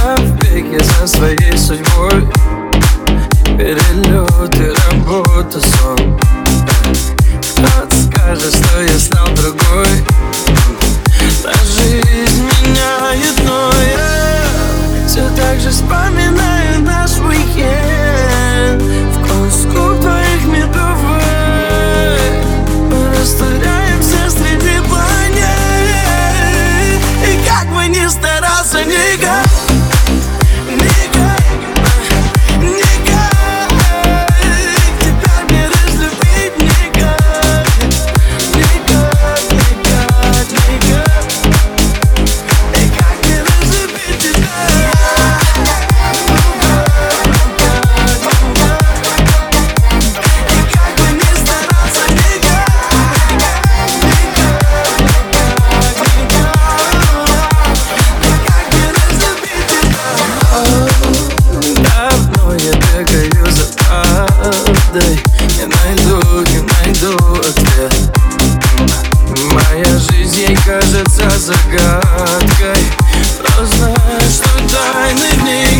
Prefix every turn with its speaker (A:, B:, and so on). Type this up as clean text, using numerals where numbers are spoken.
A: я в беге за своей судьбой. Перелеты, работа, сон. Кто-то скажет, что я стал другой. Но жизнь меняет, но я все так же вспоминаю наш уикенд. Вкус губ твоих медовый. Мы растворяемся среди планет. И как бы ни старался, никак не найду ответ. Моя жизнь ей кажется загадкой, но знаю, что тайны в ней